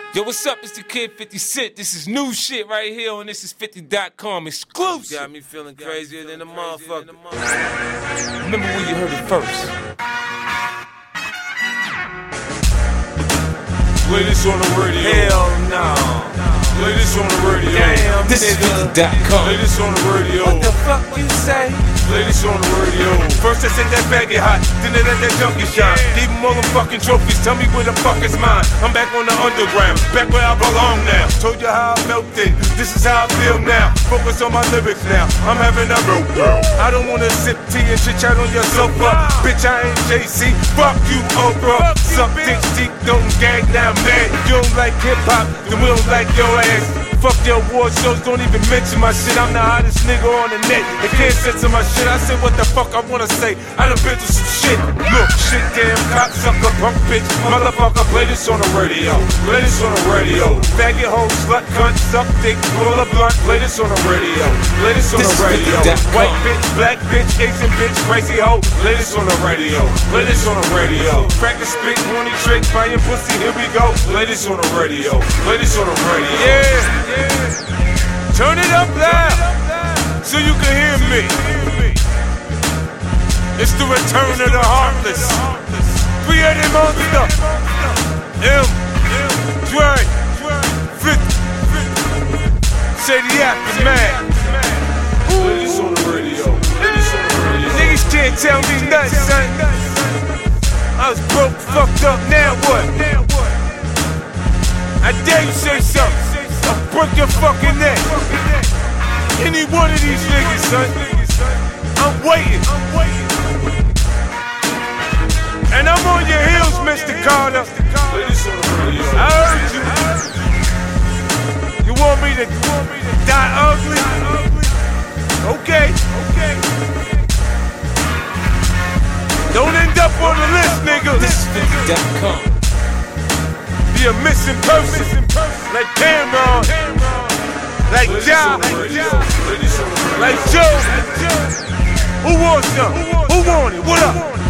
Yo, what's up? It's the Kid 50 Cent. This is new shit right here on This Is 50.com. Exclusive. Got me feeling crazier than a motherfucker. Remember when you heard it first. Play this on the radio. Hell no. Play this on the radio. Damn, this is 50.com. Play this on the radio. What the fuck you say? Play this on the radio. First I said that bag get hot, then they let that junkie shine. Leave them all the fucking trophies, tell me where the fuck is mine. I'm back on the underground, back where I belong now. Told you how I melted, this is how I feel now. Focus on my lyrics now, I'm having a real girl. I don't wanna sip tea and chit chat on your sofa. Bitch, I ain't JC, fuck you Oprah. Suck dick deep, don't gag now, man. You don't like hip hop, then we don't like your ass. Fuck your award shows, don't even mention my shit. I'm the hottest nigga on the net. They can't censor my shit. I say what the fuck I wanna say. I done been through some shit. Look, shit, damn, cocksucker, punk bitch. Motherfucker, play this on the radio. Play this on the radio. Faggot hoe, slut, cunt, suck dick, roll a blunt. Play this on the radio. Play this on the radio. White bitch, black bitch, Asian bitch, crazy hoe. Play this on the radio. Play this on the radio. Crack a spit, horny trick, buying pussy, here we go. Play this on the radio. Play this on the radio. Yeah. Turn it up loud so you can hear me. It's the return of the heartless. 380 monster. M. Dre. 50. Say the aftermath. Play this on the radio. Play this on the radio. Niggas can't tell me nothing, son. I was broke, fucked up, now what? I dare you say something. I'll break your fucking neck. Any one of these niggas, son. I'm waiting. And I'm on your heels, Mr. Carter. I heard you. You want me to die ugly? Okay. Don't end up on the list, nigga. This is 50.com. Be a missing person, like Cameron, like Ja, like Joe. Who wants some? Who want it? What up?